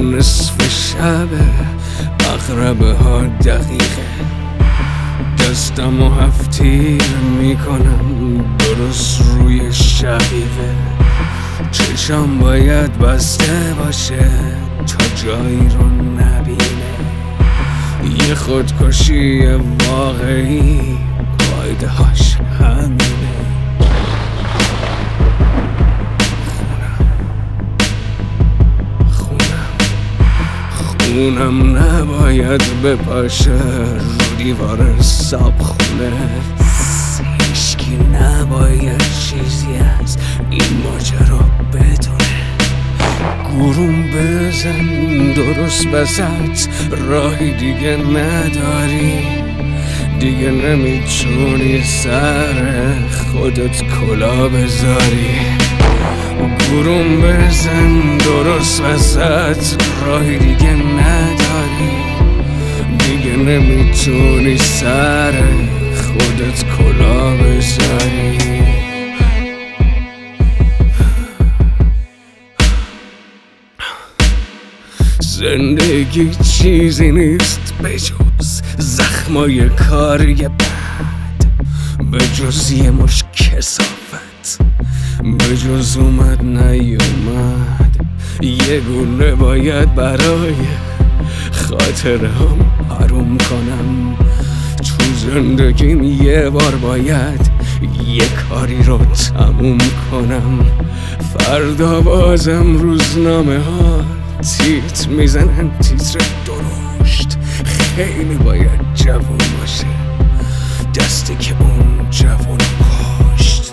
نصف شبه، اقربه ها دقیقه، دستمو هفتیر میکنم درست روی شقیقه. چشم باید بسته باشه تا جایی رو نبینه، یه خودکشی واقعی قاعده هاش همینه. خونم نباید بپاشه رو دیوار صابخونه، هیچکی نباید چیزی از این ماجرا بدونه. گروم بزن درست وسط، راهی دیگه نداری، دیگه نمیتونی سر خودت کلا بذاری. گروم بزن درست وسط، راهی دیگه نداری، دیگه نمیتونی سر خودت کلا بذاری. زندگی چیزی نیست بجز زخمای کاری بد، بجز یه مش کثافت، بجز اومد نیومد. یه گونه باید برای خاطرم حروم کنم. تو زندگیم یه بار باید یه کاری رو تموم کنم. فردا بازم روزنامه ها تیتر میزنن، تیتر درشت. خیلی باید جوون باشه دستی که اون جوون کشت.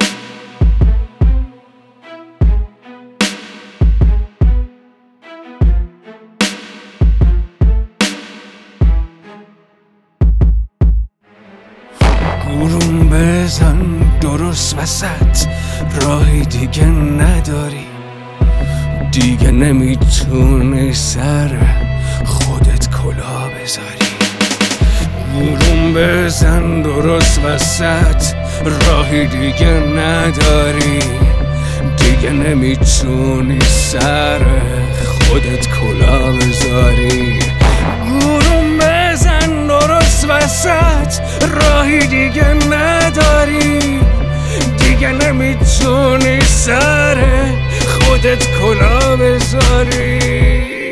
گروم بزن درست وسط، راهی دیگه نداری، دیگه نمیتونی سر خودت کلا بذاری. گروم بزن درست وسط، راهی دیگه نداری، دیگه نمیتونی سر خودت کلا بذاری. گروم بزن درست وسط، راهی دیگه نداری، دیگه نمیتونی سر خودت کلا بذاری.